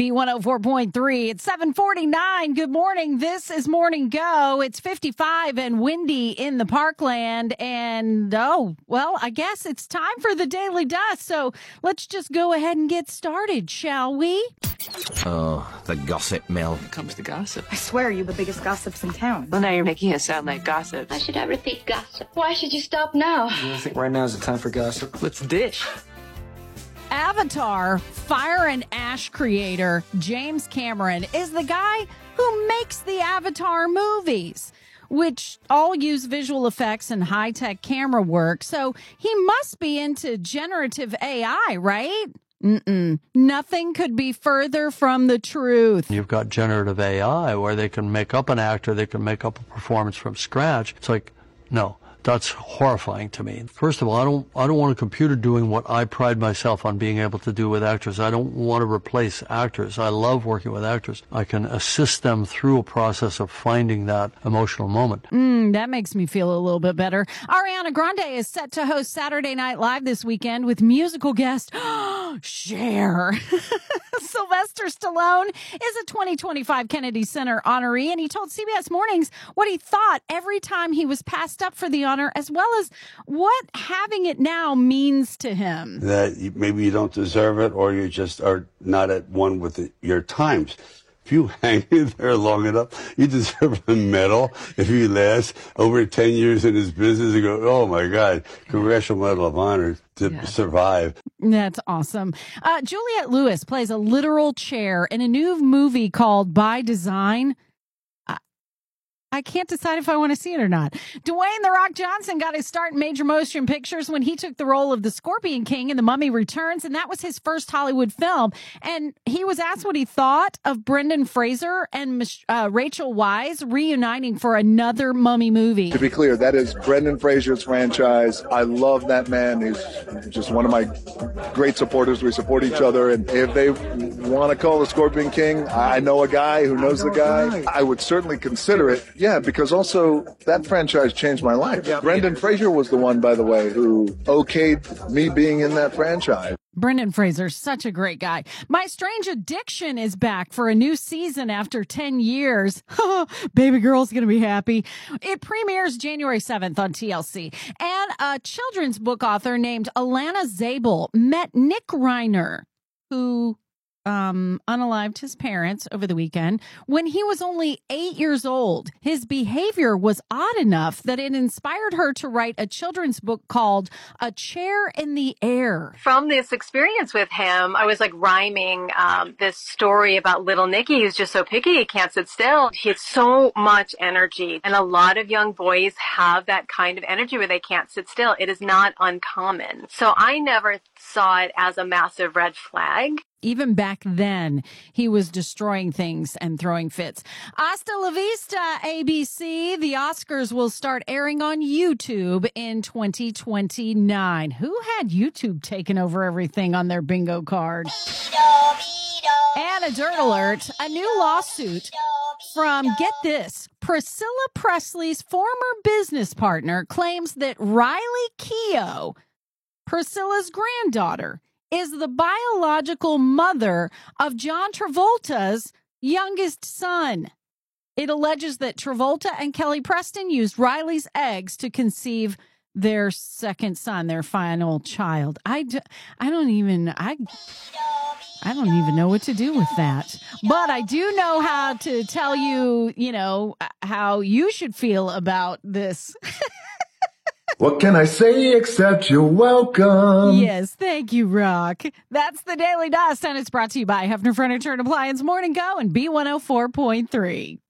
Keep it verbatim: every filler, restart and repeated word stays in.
B one oh four point three. It's seven forty-nine. Good morning. This is Morning Go. It's fifty-five and windy in the Parkland. And, oh, well, I guess it's time for the Daily Dust. So let's just go ahead and get started, shall we? Oh, the gossip mill. Here comes the gossip. I swear you're the biggest gossips in town. Well, now you're making it sound like gossip. I should ever think gossip. Why should you stop now? I think right now is the time for gossip. Let's dish. Avatar Fire and Ash creator James Cameron is the guy who makes the Avatar movies, which all use visual effects and high-tech camera work. So he must be into generative A I, right? Mm-mm. Nothing could be further from the truth. You've got generative A I where they can make up an actor, they can make up a performance from scratch. It's like, no. That's horrifying to me. First of all, I don't I don't want a computer doing what I pride myself on being able to do with actors. I don't want to replace actors. I love working with actors. I can assist them through a process of finding that emotional moment. Mm, that makes me feel a little bit better. Ariana Grande is set to host Saturday Night Live this weekend with musical guest Cher. Sylvester Stallone is a twenty twenty-five Kennedy Center honoree, and he told C B S Mornings what he thought every time he was passed up for the honor, as well as what having it now means to him. That maybe you don't deserve it, or you just are not at one with the, your times. If you hang in there long enough, you deserve a medal. If you last over ten years in this business and go, oh my God, Congressional Medal of Honor to yeah. survive. That's awesome. Uh, Juliette Lewis plays a literal chair in a new movie called By Design. I can't decide if I want to see it or not. Dwayne "The Rock" Johnson got his start in major motion pictures when he took the role of the Scorpion King in The Mummy Returns, and that was his first Hollywood film. And he was asked what he thought of Brendan Fraser and uh, Rachel Weisz reuniting for another Mummy movie. To be clear, that is Brendan Fraser's franchise. I love that man. He's just one of my great supporters. We support each other. And if they want to call the Scorpion King, I know a guy who knows the guy. I would certainly consider it. Yeah, because also that franchise changed my life. Yeah. Brendan Fraser was the one, by the way, who okayed me being in that franchise. Brendan Fraser's such a great guy. My Strange Addiction is back for a new season after ten years. Baby girl's going to be happy. It premieres January seventh on T L C. And a children's book author named Alana Zabel met Nick Reiner, who um, unalived his parents over the weekend when he was only eight years old. His behavior was odd enough that it inspired her to write a children's book called A Chair in the Air. From this experience with him, I was like rhyming um, this story about little Nicky, who's just so picky, he can't sit still. He has so much energy, and a lot of young boys have that kind of energy where they can't sit still. It is not uncommon. So I never saw it as a massive red flag. Even back then, he was destroying things and throwing fits. Hasta la vista, A B C. The Oscars will start airing on YouTube in twenty twenty-nine. Who had YouTube taken over everything on their bingo card? And a dirt alert, a new lawsuit from, get this, Priscilla Presley's former business partner claims that Riley Keough, Priscilla's granddaughter, is the biological mother of John Travolta's youngest son. It alleges that Travolta and Kelly Preston used Riley's eggs to conceive their second son, their final child. I, do, I don't even, I, I don't even know what to do with that. But I do know how to tell you, you know, how you should feel about this. What can I say except you're welcome? Yes, thank you, Rock. That's the Daily Dust, and it's brought to you by Hefner Furniture and Appliance Morning Go and B one oh four point three.